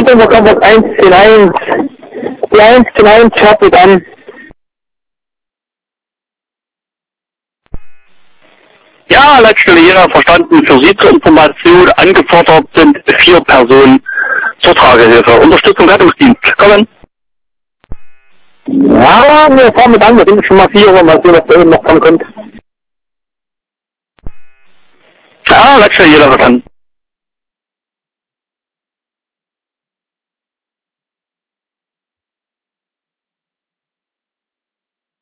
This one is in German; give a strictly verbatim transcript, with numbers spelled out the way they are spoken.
November Kompass eins zehn eins. Die eins zehn eins schaut an. Ja, Leitstelle jeder verstanden. Für Sie zur Information angefordert sind vier Personen zur Tragehilfe. Unterstützung Rettungsdienst. Kommen. Ja, wir fahren mit an, wir sind schon mal vier, mal sehen, was da eben noch kommen könnte. Ja, Leitstelle jeder verstanden.